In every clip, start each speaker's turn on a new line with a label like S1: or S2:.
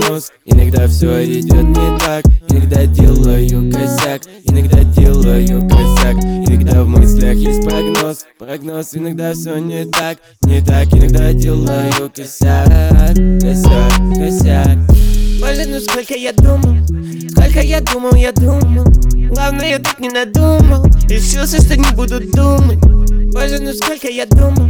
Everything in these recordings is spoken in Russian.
S1: прогноз. Иногда все идет не так, иногда делаю косяк, иногда делаю косяк. Иногда в мыслях есть прогноз, иногда все не так, иногда делаю косяк.
S2: Боже, ну сколько я думал, главное, я так не надумал. Решился, что не буду думать. Боже, ну сколько я думал,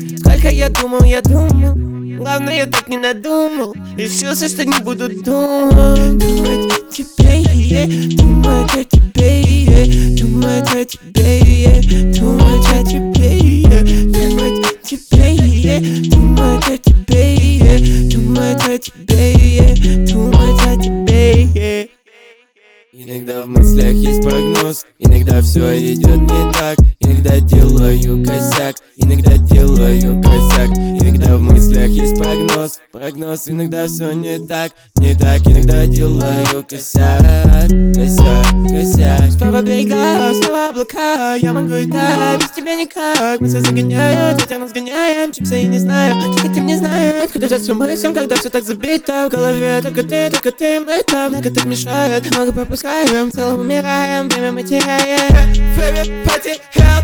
S2: главное, я так не надумал. Решился, что не буду думать. Думать о тебе, думать о тебе, думать о тебе, думать о тебе, думать о тебе, думать о тебе, думать о тебе, думать о тебе.
S1: Иногда в мыслях есть прогноз, иногда все идет не так, иногда делаю косяк, иногда делаю косяк. Иногда в мыслях есть прогноз, иногда все не так, иногда делаю косяк.
S2: Снова берега, снова облака, я могу и так, без тебя никак. Мысли загоняют, ветер нас гоняем, чипсы и не знаю, что хотим, не знаю. Куда же все мыслям, когда все так забито в голове. Только ты, мы там, много так мешает. Много пропускаем, в целом умираем, время мы теряем. Время потерял,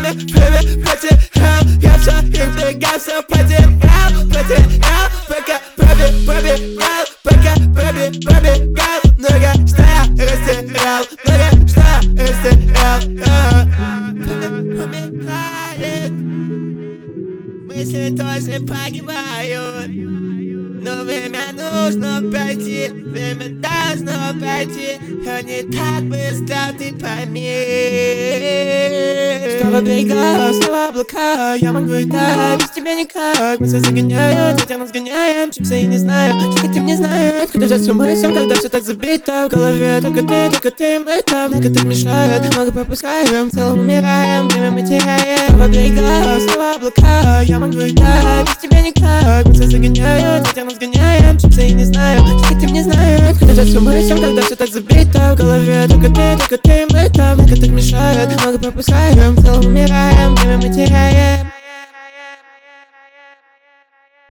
S2: я все избегал, все потерял, пока пробегал, много что я растерял, Время умирает, мысли тоже погибают. Но время нужно пройти, время должно пройти, но не так быстро, ты пойми. Снова берега, снова облака, я могу и так, без тебя никак. Мысли загоняют, ветер нас гоняем, чипсы и не знаю, что хотим, не знаю. Куда же все мыслям, когда все так забито в голове. Только ты, мы там, много так мешает. Много пропускаем, в целом умираем, время мы теряем. Снова берега, снова облака, я могу и так, без тебя никак. Мысли загоняют, ветер нас гоняем, чипсы и не знаю, что хотим, не знаю. Куда же все мыслям, когда все так забито в голове. Только ты, мы там, много так мешает. Много пропускаем, в целом умираем, время мы теряем.